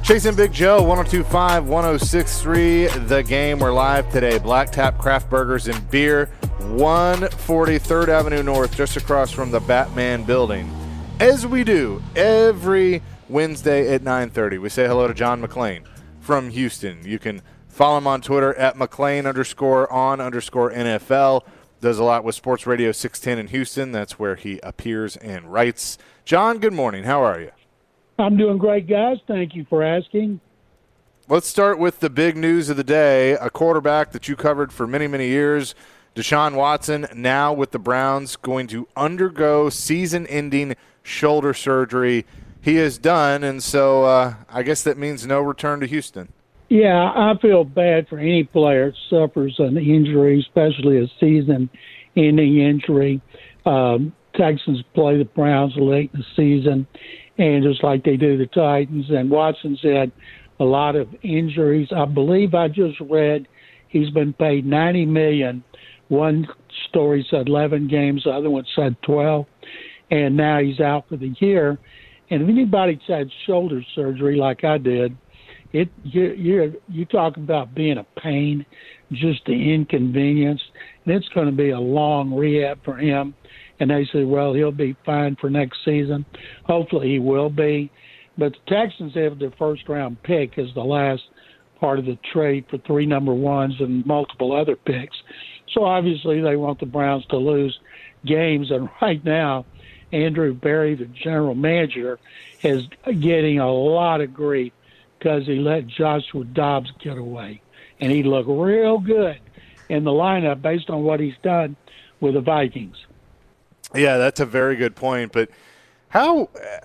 Chasing Big Joe, 102.5, 106.3, The Game. We're live today. Black Tap Craft Burgers and Beer, 140 3rd Avenue North, just across from the Batman Building. As we do every Wednesday at 9:30, we say hello to John McClain from Houston. You can follow him on Twitter at McClain_on_NFL. Does a lot with Sports Radio 610 in Houston. That's where he appears and writes. John, good morning. How are you? I'm doing great, guys. Thank you for asking. Let's start with the big news of the day. A quarterback that you covered for many, many years, Deshaun Watson, now with the Browns, going to undergo season-ending shoulder surgery. He is done, and so I guess that means no return to Houston. Yeah, I feel bad for any player that suffers an injury, especially a season-ending injury. Texans play the Browns late in the season, and just like they do the Titans. And Watson's had a lot of injuries. I believe I just read he's been paid $90 million. One story said 11 games, the other one said 12, and now he's out for the year. And if anybody's had shoulder surgery like I did, you talk about being a pain, just the inconvenience, and it's going to be a long rehab for him. And they said, well, he'll be fine for next season. Hopefully he will be. But the Texans have their first-round pick as the last part of the trade for 3 number ones and multiple other picks. So obviously they want the Browns to lose games. And right now, Andrew Berry, the general manager, is getting a lot of grief because he let Joshua Dobbs get away. And he looked real good in the lineup based on what he's done with the Vikings. Yeah, that's a very good point. But how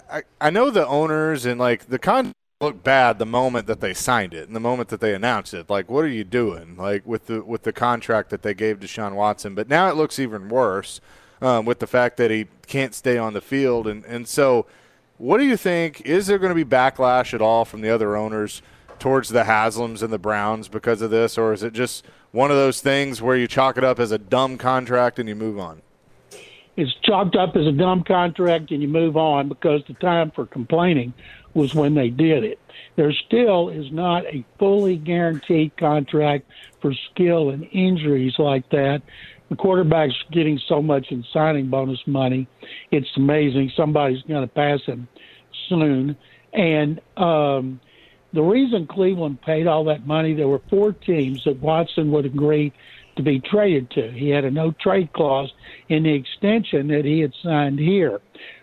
I know the owners and, like, the contract looked bad the moment that they signed it and the moment that they announced it. Like, what are you doing, like, with the contract that they gave Deshaun Watson? But now it looks even worse with the fact that he can't stay on the field. And so what do you think? Is there going to be backlash at all from the other owners towards the Haslams and the Browns because of this? Or is it just one of those things where you chalk it up as a dumb contract and you move on? It's chalked up as a dumb contract and you move on because the time for complaining was when they did it. There still is not a fully guaranteed contract for skill and injuries like that. The quarterback's getting so much in signing bonus money. It's amazing. Somebody's going to pass him soon. And the reason Cleveland paid all that money, there were 4 teams that Watson would agree to be traded to. He had a no-trade clause in the extension that he had signed here.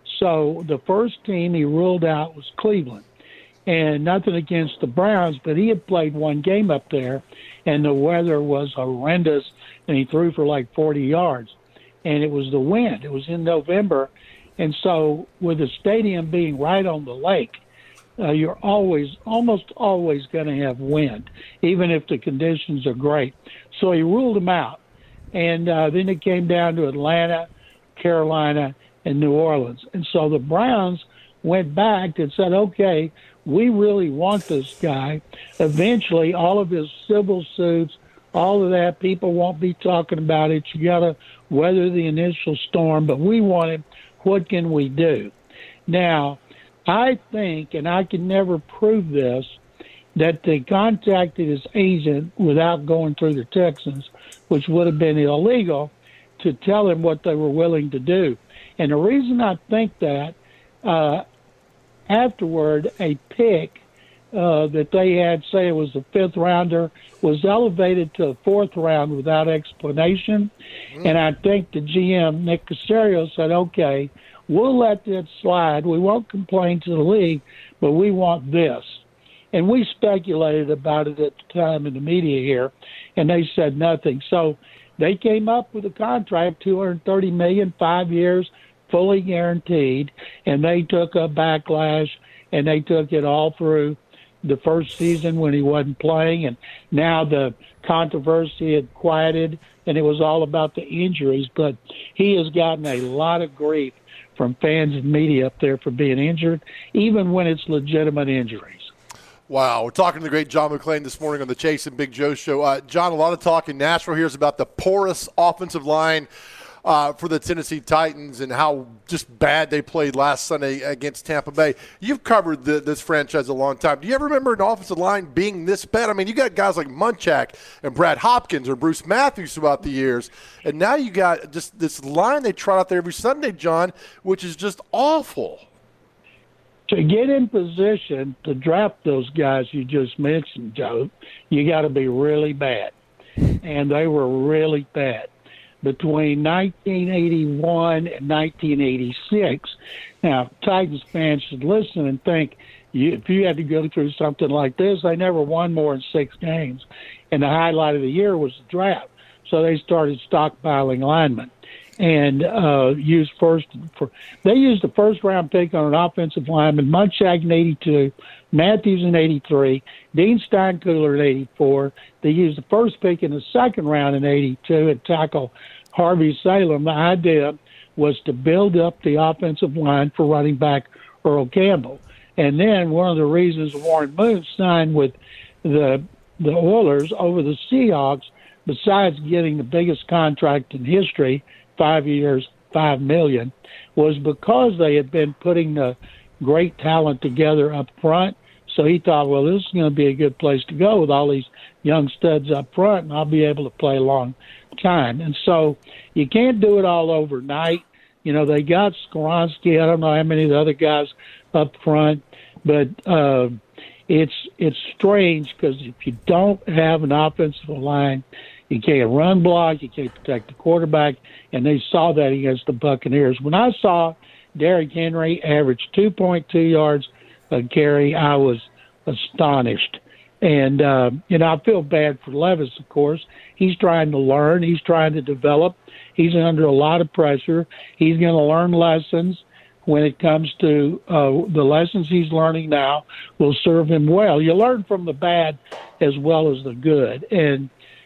So the first team he ruled out was Cleveland. And nothing against the Browns, but he had played 1 game up there, and the weather was horrendous, and he threw for like 40 yards. And it was the wind. It was in November. And so with the stadium being right on the lake, you're almost always going to have wind, even if the conditions are great. So he ruled them out. And then it came down to Atlanta, Carolina, and New Orleans. And so the Browns went back and said, okay, we really want this guy. Eventually, all of his civil suits, all of that, people won't be talking about it. You got to weather the initial storm, but we want him. What can we do? Now, I think, and I can never prove this, that they contacted his agent without going through the Texans, which would have been illegal, to tell him what they were willing to do. And the reason I think that, afterward, a pick that they had, say it was the 5th rounder, was elevated to the 4th round without explanation. And I think the GM, Nick Caserio, said, okay, we'll let that slide. We won't complain to the league, but we want this. And we speculated about it at the time in the media here, and they said nothing. So they came up with a contract, $230 million, 5 years, fully guaranteed, and they took a backlash, and they took it all through the first season when he wasn't playing, and now the controversy had quieted, and it was all about the injuries. But he has gotten a lot of grief from fans and media up there for being injured, even when it's legitimate injuries. Wow, we're talking to the great John McClain this morning on the Chase and Big Joe show. John, a lot of talk in Nashville here is about the porous offensive line. for the Tennessee Titans and how just bad they played last Sunday against Tampa Bay. You've covered this franchise a long time. Do you ever remember an offensive line being this bad? I mean, you got guys like Munchak and Brad Hopkins or Bruce Matthews throughout the years, and now you got just this line they trot out there every Sunday, John, which is just awful. To get in position to draft those guys you just mentioned, Joe, you got to be really bad. And they were really bad. Between 1981 and 1986, now, Titans fans should listen and think, if you had to go through something like this, they never won more than 6 games. And the highlight of the year was the draft. So they started stockpiling linemen. And they used the first-round pick on an offensive lineman, Munchak in 82, Matthews in 83, Dean Steinkuhler in 84. They used the first pick in the second round in 82 and tackle Harvey Salem. The idea was to build up the offensive line for running back Earl Campbell. And then one of the reasons Warren Moon signed with the Oilers over the Seahawks, besides getting the biggest contract in history, 5 years, $5 million, was because they had been putting the great talent together up front. So he thought, well, this is going to be a good place to go with all these young studs up front, and I'll be able to play a long time. And so you can't do it all overnight. You know, they got Skoronski. I don't know how many of the other guys up front, but it's strange because if you don't have an offensive line, you can't run block, you can't protect the quarterback, and they saw that against the Buccaneers. When I saw Derrick Henry average 2.2 yards a carry, I was astonished. And, I feel bad for Levis, of course. He's trying to learn. He's trying to develop. He's under a lot of pressure. He's going to learn lessons when it comes to the lessons he's learning now will serve him well. You learn from the bad as well as the good. And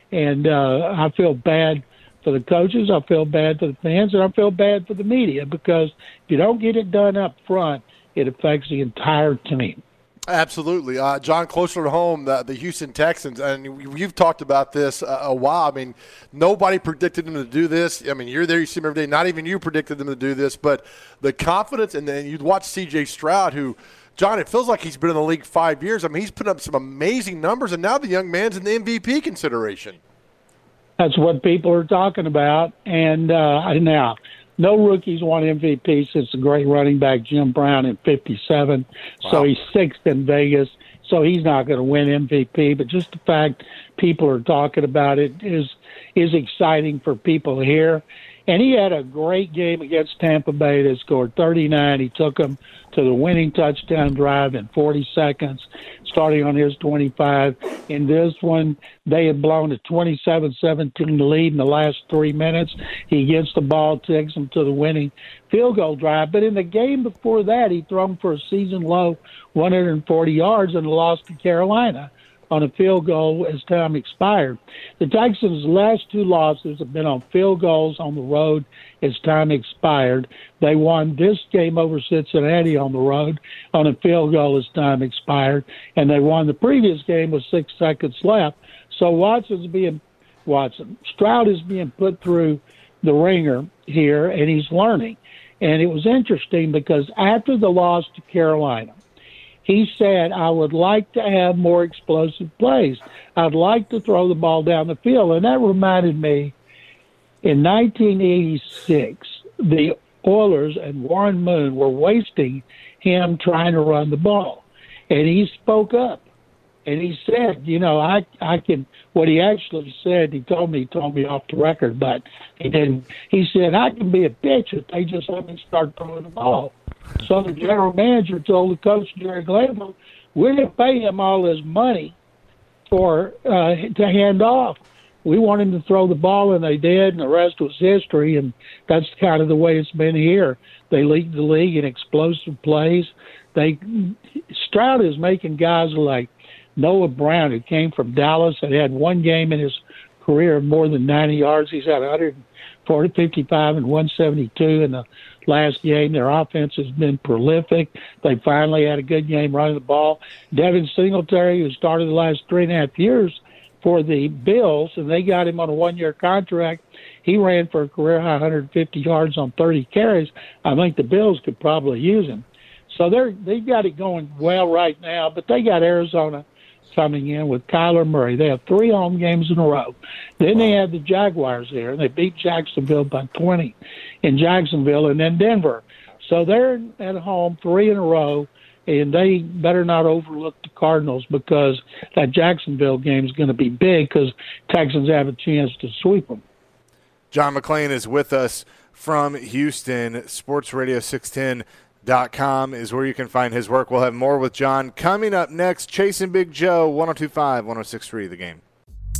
I feel bad for the coaches, I feel bad for the fans, and I feel bad for the media because if you don't get it done up front, it affects the entire team. Absolutely. John, closer to home, the Houston Texans, and you've talked about this a while. I mean, nobody predicted them to do this. I mean, you're there, you see them every day. Not even you predicted them to do this, but the confidence, and then you'd watch C.J. Stroud, who, John, it feels like he's been in the league 5 years. I mean, he's put up some amazing numbers, and now the young man's in the MVP consideration. That's what people are talking about. And now, no rookies won MVP since the great running back Jim Brown in 57. Wow. So he's sixth in Vegas. So he's not going to win MVP. But just the fact people are talking about it is exciting for people here. And he had a great game against Tampa Bay. They scored 39. He took them to the winning touchdown drive in 40 seconds, starting on his 25. In this one, they had blown a 27-17 lead in the last 3 minutes. He gets the ball, takes them to the winning field goal drive. But in the game before that, he thrown for a season-low 140 yards and lost to Carolina on a field goal as time expired. The Texans' last 2 losses have been on field goals on the road as time expired. They won this game over Cincinnati on the road on a field goal as time expired, and they won the previous game with 6 seconds left. So Stroud is being put through the ringer here, and he's learning. And it was interesting because after the loss to Carolina, he said, I would like to have more explosive plays. I'd like to throw the ball down the field. And that reminded me, in 1986, the Oilers and Warren Moon were wasting him trying to run the ball. And he spoke up. And he said, I can, what he actually said, he told me off the record, but he didn't. He said, I can be a bitch if they just let me start throwing the ball. So the general manager told the coach, Jerry Glanville, we're going to pay him all his money to hand off. We want him to throw the ball, and they did, and the rest was history, and that's kind of the way it's been here. They lead the league in explosive plays. Stroud is making guys like Noah Brown, who came from Dallas and had one game in his career of more than 90 yards. He's had 140, 55, and 172 in the last game. Their offense has been prolific. They finally had a good game running the ball. Devin Singletary, who started the last 3.5 years for the Bills, and they got him on a one-year contract. He ran for a career-high 150 yards on 30 carries. I think the Bills could probably use him. So they've got it going well right now, but they got Arizona coming in with Kyler Murray. They have 3 home games in a row. Then they have the Jaguars there, and they beat Jacksonville by 20 in Jacksonville, and then Denver. So they're at home 3 in a row, and they better not overlook the Cardinals because that Jacksonville game is going to be big because Texans have a chance to sweep them. John McClain is with us from Houston. Sports Radio 610.com is where you can find his work. We'll have more with John coming up next. Chasing Big Joe, 102.5, 106.3 The Game.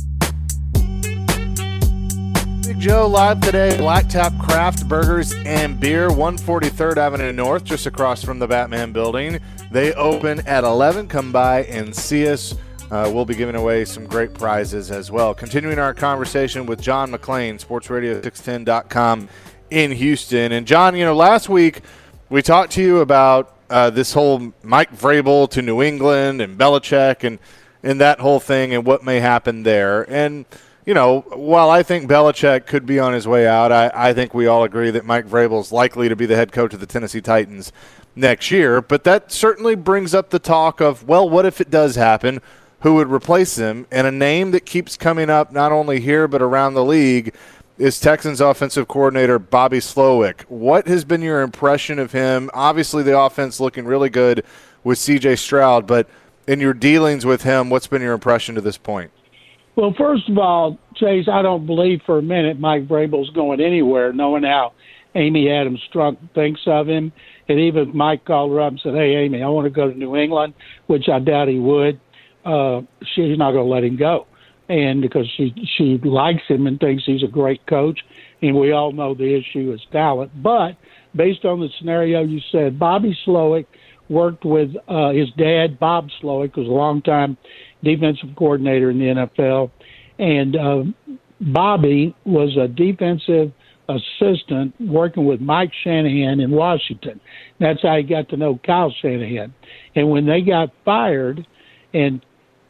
Big Joe live today, Blacktop Craft Burgers and Beer, 143rd Avenue North, just across from the Batman Building. They open at 11. Come by and see us. We'll be giving away some great prizes as well. Continuing our conversation with John McClain, sportsradio610.com in Houston. And John, last week we talked to you about this whole Mike Vrabel to New England and Belichick and that whole thing and what may happen there. And, while I think Belichick could be on his way out, I think we all agree that Mike Vrabel is likely to be the head coach of the Tennessee Titans next year. But that certainly brings up the talk of, well, what if it does happen? Who would replace him? And a name that keeps coming up not only here but around the league is Texans offensive coordinator Bobby Slowick. What has been your impression of him? Obviously the offense looking really good with C.J. Stroud, but in your dealings with him, what's been your impression to this point? Well, first of all, Chase, I don't believe for a minute Mike Vrabel's going anywhere, knowing how Amy Adams Strunk thinks of him. And even Mike called her up and said, hey, Amy, I want to go to New England, which I doubt he would. She's not going to let him go. And because she likes him and thinks he's a great coach, and we all know the issue is talent. But based on the scenario you said, Bobby Slowick worked with his dad, Bob Slowick, was a longtime defensive coordinator in the NFL. And Bobby was a defensive assistant working with Mike Shanahan in Washington. That's how he got to know Kyle Shanahan. And when they got fired and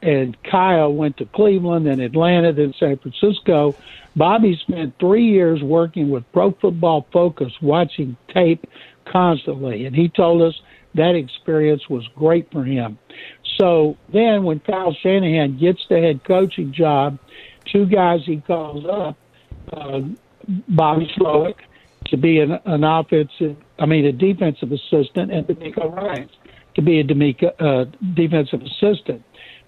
Kyle went to Cleveland and Atlanta and San Francisco, Bobby spent 3 years working with Pro Football Focus, watching tape constantly. And he told us that experience was great for him. So then when Kyle Shanahan gets the head coaching job, 2 guys he calls up, Bobby Slowick to be a defensive assistant, and DeMeco Ryans to be a defensive assistant.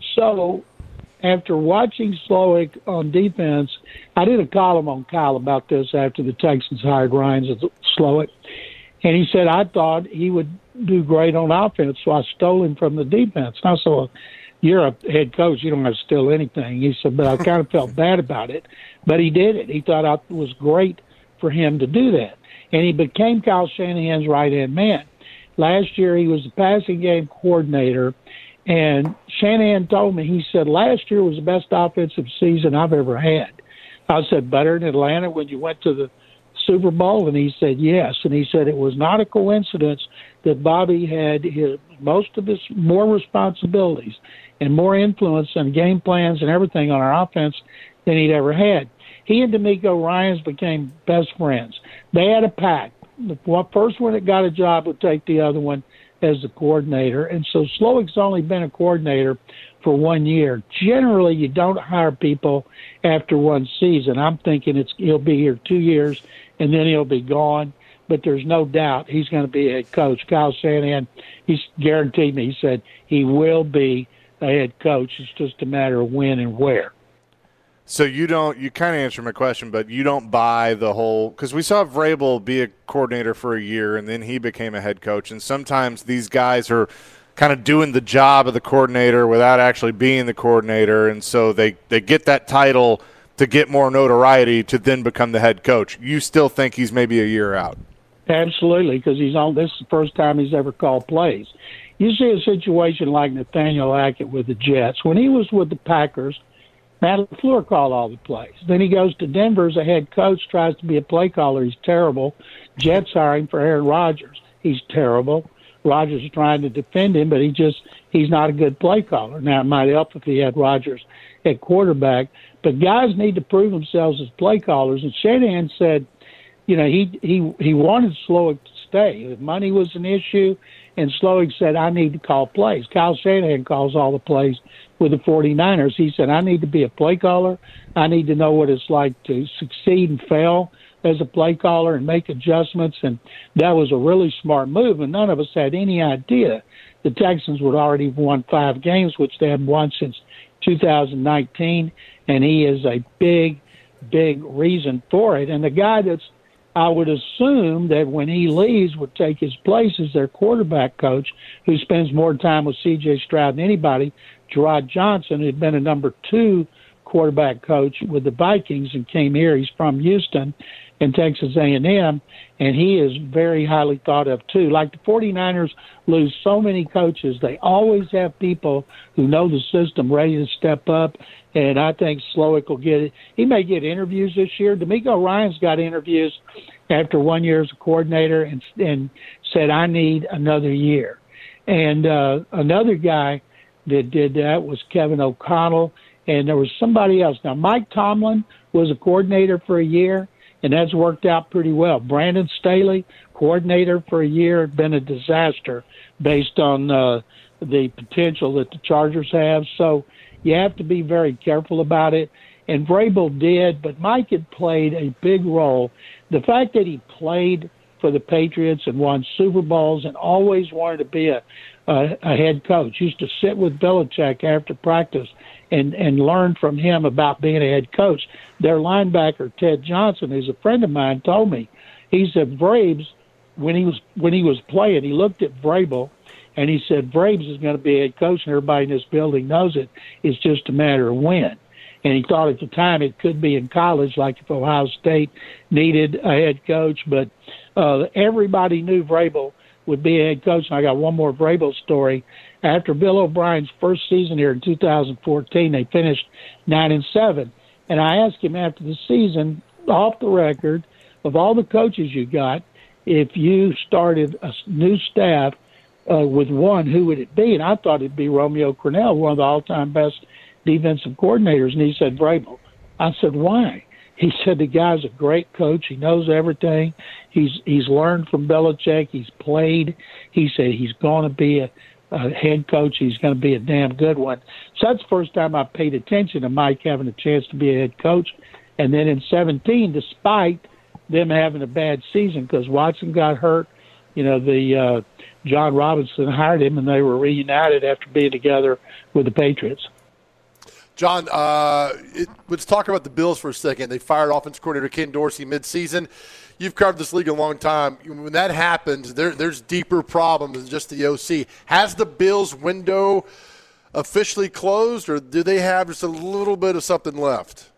So after watching Slowick on defense, I did a column on Kyle about this after the Texans hired Ryans and Slowick, and he said, I thought he would do great on offense, so I stole him from the defense. And I said, well, you're a head coach. You don't have to steal anything. He said, but I kind of felt bad about it. But he did it. He thought it was great for him to do that. And he became Kyle Shanahan's right-hand man. Last year he was the passing game coordinator, and Shanahan told me, he said, last year was the best offensive season I've ever had. I said, better than Atlanta when you went to the Super Bowl? And he said, yes. And he said it was not a coincidence that Bobby had most of his more responsibilities and more influence and game plans and everything on our offense than he'd ever had. He and DeMeco Ryans became best friends. They had a pact. The first one that got a job would take the other one as the coordinator. And so Slowick's only been a coordinator for 1 year. Generally, you don't hire people after one season. I'm thinking he'll be here 2 years, and then he'll be gone. But there's no doubt he's going to be a head coach. Kyle Shanahan, he's guaranteed me, he said he will be a head coach. It's just a matter of when and where. So you kind of answered my question, but you don't buy the whole – because we saw Vrabel be a coordinator for a year, and then he became a head coach. And sometimes these guys are kind of doing the job of the coordinator without actually being the coordinator, and so they get that title to get more notoriety to then become the head coach. You still think he's maybe a year out? Absolutely, because this is the first time he's ever called plays. You see a situation like Nathaniel Hackett with the Jets. When he was with the Packers, Matt LaFleur called all the plays. Then he goes to Denver as a head coach, tries to be a play caller. He's terrible. Jets hire him for Aaron Rodgers. He's terrible. Rodgers is trying to defend him, but he's not a good play caller. Now, it might help if he had Rodgers at quarterback, but guys need to prove themselves as play callers. And Shanahan said, he wanted Slowick to stay. If money was an issue, and Slowick said, I need to call plays. Kyle Shanahan calls all the plays with the 49ers. He said, I need to be a play caller. I need to know what it's like to succeed and fail as a play caller and make adjustments. And that was a really smart move, and none of us had any idea the Texans would already have won 5 games, which they hadn't won since 2019, and he is a big, big reason for it. And the guy I would assume that when he leaves would take his place is their quarterback coach, who spends more time with C.J. Stroud than anybody, Gerard Johnson, who'd been a number 2 quarterback coach with the Vikings and came here. He's from Houston and Texas A&M, and he is very highly thought of too. Like the 49ers lose so many coaches, they always have people who know the system ready to step up, and I think Slowick will get it. He may get interviews this year. D'Amico Ryans got interviews after 1 year as a coordinator and said, I need another year. And another guy that did that was Kevin O'Connell, and there was somebody else. Now, Mike Tomlin was a coordinator for a year, and that's worked out pretty well. Brandon Staley, coordinator for a year, had been a disaster based on the potential that the Chargers have. So you have to be very careful about it. And Vrabel did, but Mike had played a big role. The fact that he played for the Patriots and won Super Bowls and always wanted to be a head coach, used to sit with Belichick after practice and learn from him about being a head coach. Their linebacker, Ted Johnson, who's a friend of mine, told me, he said Vrabes, when he was playing, he looked at Vrabel and he said, Vrabes is going to be a head coach, and everybody in this building knows it. It's just a matter of when. And he thought at the time it could be in college, like if Ohio State needed a head coach. But everybody knew Vrabel would be a head coach. And I got one more Vrabel story. After Bill O'Brien's first season here in 2014, they finished 9-7. And I asked him after the season, off the record, of all the coaches you got, if you started a new staff with one, who would it be? And I thought it'd be Romeo Crennel, one of the all-time best defensive coordinators. And he said, Vrabel. I said, why? He said, the guy's a great coach. He knows everything. He's learned from Belichick. He's played. He said he's going to be a head coach. He's going to be a damn good one. So that's the first time I paid attention to Mike having a chance to be a head coach. And then in 17, despite them having a bad season because Watson got hurt, John Robinson hired him, and they were reunited after being together with the Patriots. John, let's talk about the Bills for a second. They fired offense coordinator Ken Dorsey midseason. You've covered this league a long time. When that happens, there's deeper problems than just the OC. Has the Bills' window officially closed, or do they have just a little bit of something left?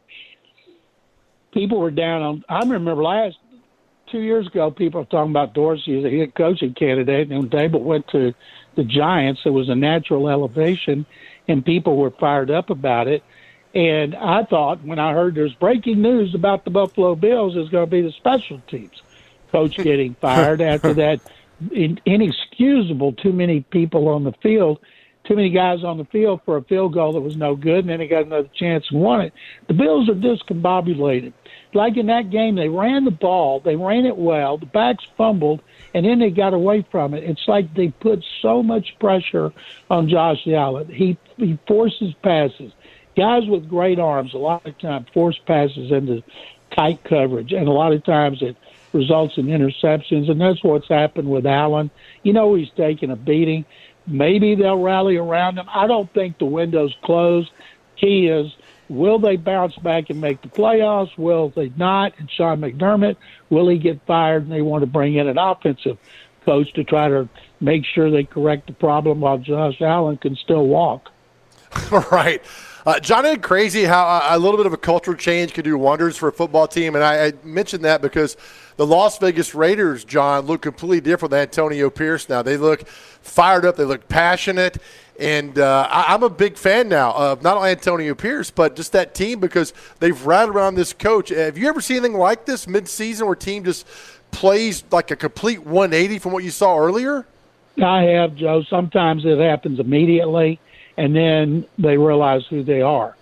People were down on – I remember 2 years ago, people were talking about Dorsey as a head coaching candidate, and when Dable went to the Giants, it was a natural elevation, and people were fired up about it. And I thought, when I heard there's breaking news about the Buffalo Bills, it's going to be the special teams coach getting fired after that inexcusable too many people on the field, too many guys on the field for a field goal that was no good, and then they got another chance and won it. The Bills are discombobulated. Like in that game, they ran the ball, they ran it well, the backs fumbled, and then they got away from it. It's like they put so much pressure on Josh Allen. He forces passes. Guys with great arms a lot of times force passes into tight coverage, and a lot of times it results in interceptions, and that's what's happened with Allen. He's taking a beating. Maybe they'll rally around him. I don't think the window's closed. Key is, will they bounce back and make the playoffs? Will they not? And Sean McDermott, will he get fired? And they want to bring in an offensive coach to try to make sure they correct the problem while Josh Allen can still walk. Right. John, isn't it crazy how a little bit of a cultural change could do wonders for a football team? And I mentioned that because the Las Vegas Raiders, John, look completely different than Antonio Pierce now. They look fired up. They look passionate. And I'm a big fan now of not only Antonio Pierce, but just that team because they've rallied around this coach. Have you ever seen anything like this mid-season where a team just plays like a complete 180 from what you saw earlier? I have, Joe. Sometimes it happens immediately, and then they realize who they are.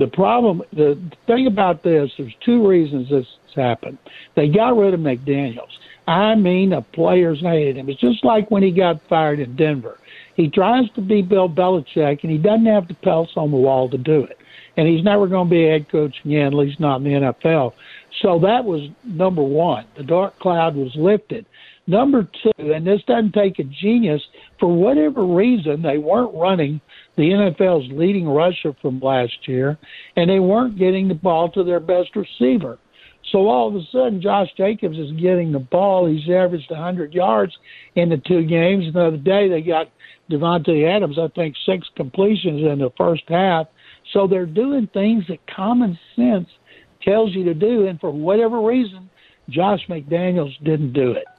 The thing about this, there's two reasons this has happened. They got rid of McDaniels. I mean, the players hated him. It's just like when he got fired in Denver. He tries to be Bill Belichick, and he doesn't have the pelts on the wall to do it. And he's never going to be a head coach again, at least not in the NFL. So that was number one. The dark cloud was lifted. Number two, and this doesn't take a genius, for whatever reason, they weren't running the NFL's leading rusher from last year, and they weren't getting the ball to their best receiver. So all of a sudden, Josh Jacobs is getting the ball. He's averaged 100 yards in the 2 games. The other day, they got Devontae Adams, I think, 6 completions in the first half. So they're doing things that common sense tells you to do, and for whatever reason, Josh McDaniels didn't do it.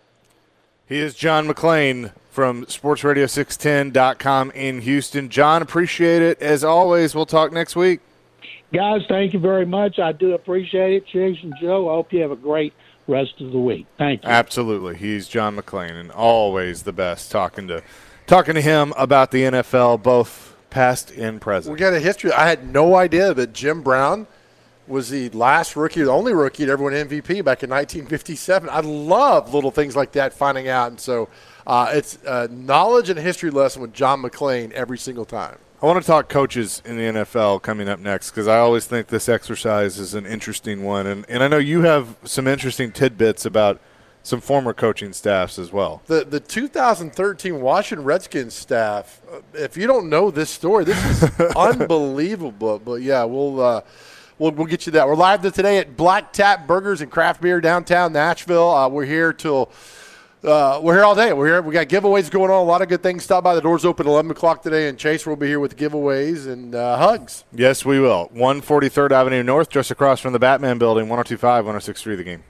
He is John McClain from sportsradio610.com in Houston. John, appreciate it. As always, we'll talk next week. Guys, thank you very much. I do appreciate it. Cheers, and Joe, I hope you have a great rest of the week. Thank you. Absolutely. He's John McClain, and always the best talking to him about the NFL, both past and present. We got a history. I had no idea that Jim Brown was the last rookie, the only rookie to ever win MVP back in 1957. I love little things like that, finding out. And so it's a knowledge and history lesson with John McClain every single time. I want to talk coaches in the NFL coming up next because I always think this exercise is an interesting one. And I know you have some interesting tidbits about some former coaching staffs as well. The 2013 Washington Redskins staff, if you don't know this story, this is unbelievable. But, yeah, We'll get you that. We're live today at Black Tap Burgers and Craft Beer downtown Nashville. We're here we're here all day. We're here. We got giveaways going on. A lot of good things. Stop by. The doors open at 11 o'clock today, and Chase will be here with giveaways and hugs. Yes, we will. 143rd Avenue North, just across from the Batman Building, 102.5, 106.3 The Game.